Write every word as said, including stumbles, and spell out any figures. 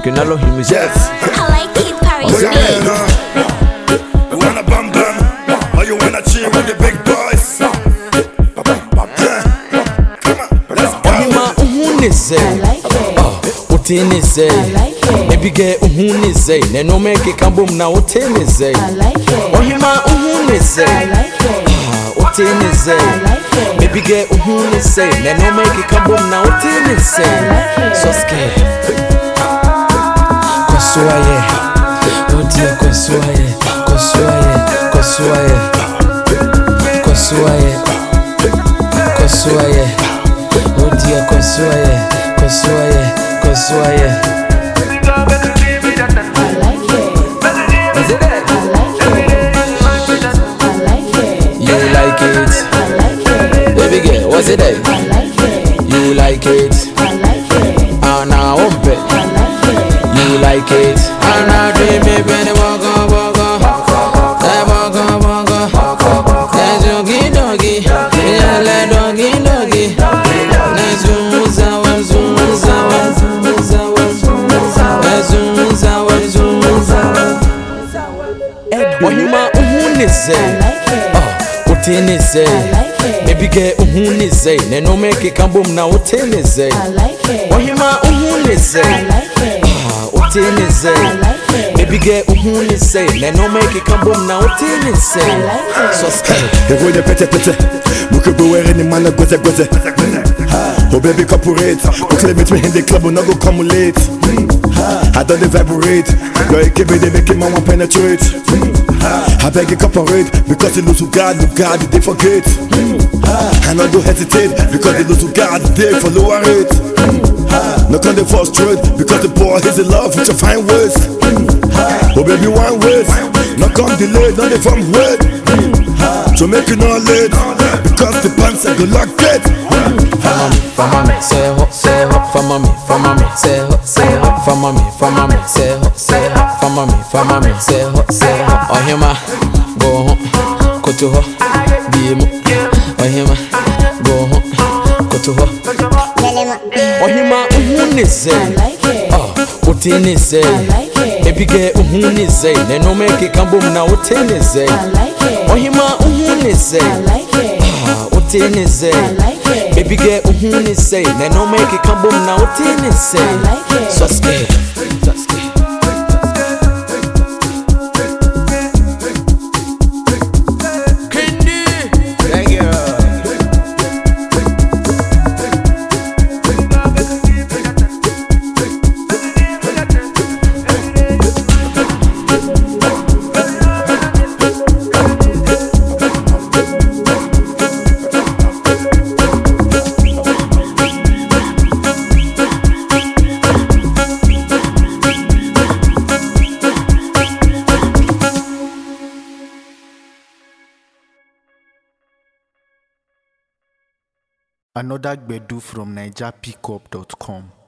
can I love him? Yes. I like it, Paris. Oh, yeah, you wanna bam bam, or you wanna chill with the big boys? Yeah. Come on, let's go. Ohima uhunize, ah, utinize. Baby girl uhunize, neno meke kambum na utinize. Ohima uhunize, ah, utinize. Baby girl uhunize, neno meke kambum na utinize. So scared. Kosuaye, odia kosuaye, kosuaye, kosuaye, kosuaye, kosuaye, odia kosuaye, kosuaye, kosuaye. You like it, baby girl, what's it like? You like it, ah na umpe. You like it, and I dream it when you walk on, walk on, walk on, walk on. There's doggy, doggy, yeah, let doggy, doggy. Let's zoom, zoom, zoom, zoom, zoom, zoom, zoom, zoom, zoom. Ohima uhunize, ah, utinize. Baby girl uhunize, neno meke kambum na utinize. Ohima uhunize. Utinize, baby girl uhunize, neno make it kambum na utinize. So scared. You go the pete pete, muke beware ni mana goze goze. Oh baby corporate, you claim it me in the club and I go come late. I don't vibrate, girl keep it make it man want penetrate. I beg you cooperate because you lose to God, you God they forget. And I don't hesitate because you lose to God they follow it. No can they frustrate because the boy is in love with your fine words. Oh baby one words, no come delay, no they from word. So make you not late because the pants are good like that. For mommy, say ho, say ho, for mommy, for mommy, say ho, say ho, for mommy, for mommy, say ho, say ho, for mommy, for mommy, say ho, say ho. Ohima, go home, go to ho, bimu. Ohima, go home, go to ho. Ohima uhunize, ah, utinize. Baby girl uhunize, neno meke kambum na utinize. Ohima uhunize, ah, utinize. Baby girl uhunize, neno meke kambum na utinize. So scared. Another Gbedu from Niger Pickup dot com.